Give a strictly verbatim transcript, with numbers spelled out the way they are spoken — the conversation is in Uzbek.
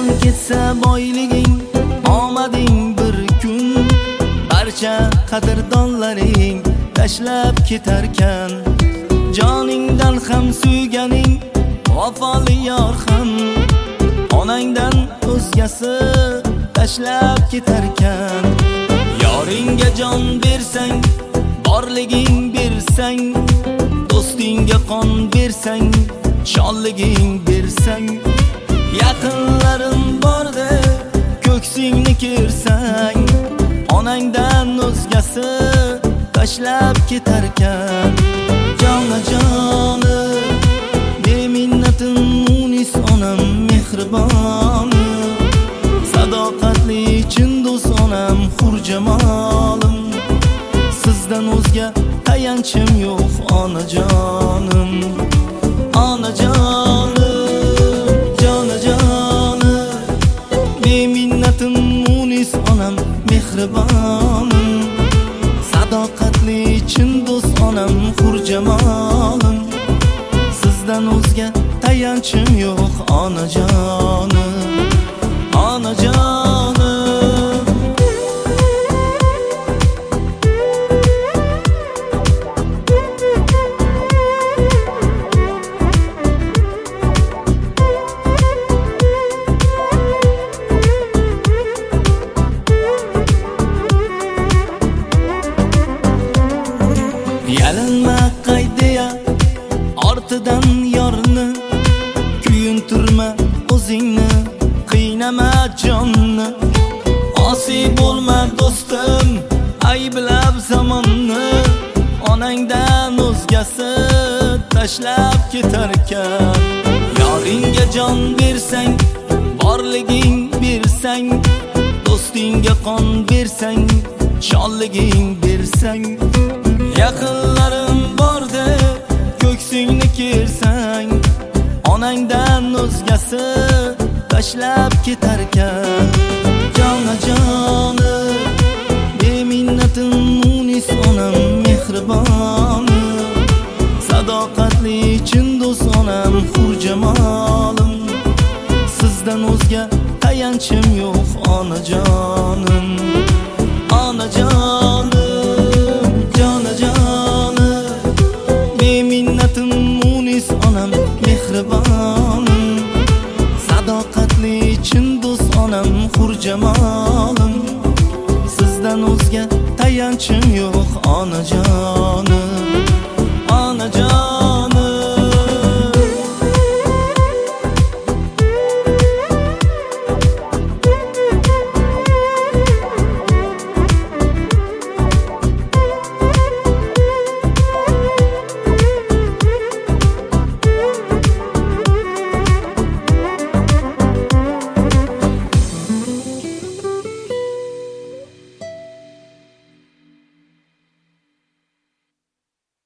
Eldan ketsa boyliging, omading bir kun, barcha qadrdonlaring tashlab ketarkan. Joningdan ham suyganing, vafoli yor ham onangdan o'zgasi tashlab ketarkan. Yoringga jon bersang, borliging bersang, do'stingga qon bersang, sholliging bersang, yaqinlarim borda ko'ksingni kersang, onangdan o'zgasi tashlab ketarkan. Jona joni beminnatim munis onam mehribon, sadoqatli chin do'st onam xurjamolim. Sizdan o'zga tayanchim yo'q onajonim, onajonim, jonajonim. Beminnatim munis onam mehribon, sadoqatli chin do'st onam xurjamolim. Sizdan o'zga tayanchim yo'q onajonim, onajonim. Yalanma qaydiya ortidan yorni, kuyuntirma o'zingni, qiynama jonni. Osiy bo'lma do'stim, ayblab zamonni, onangdan o'zgasi tashlab ketarkan. Yoringga jon bersang, borliging bersang, do'stingga qon bersang, sholliging bersang, yaqinlarim borda ko'ksingni kersang, onangdan o'zgasi tashlab ketarkan. Jona joni beminnatim munis onam mehribon, sadoqatli chin do'st onam xurjamolim. Sizdan o'zga tayanchim yo'q onajonim, onajonim, jonajonim. Beminnatim munis onam mehribon, sadoqatli chin do'st onam xurjamolim. Sizdan o'zga tayanchim yo'q onajonim.